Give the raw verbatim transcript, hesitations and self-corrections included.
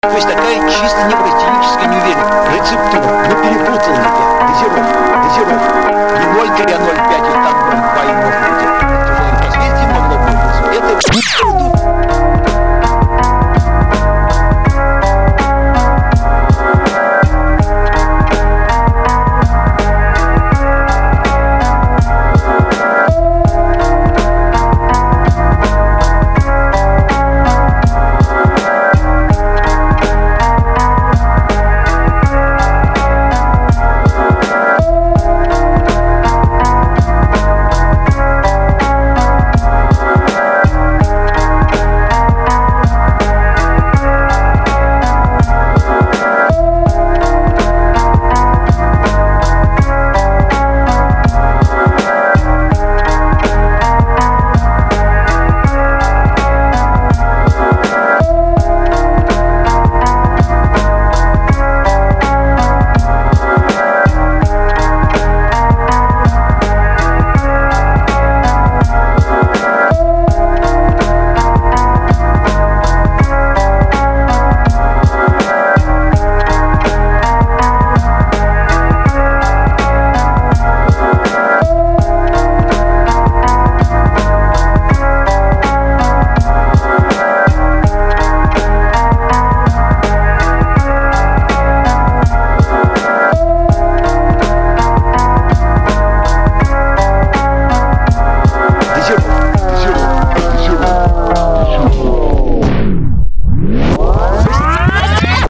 То есть такая чисто неврастеническая неуверенность. Рецептура. Мы перепутали где. Дозировка. Дозировка. Не ноль три, а ноль пять, и там ноль два и может быть. Это уже впоследствии могло быть. Это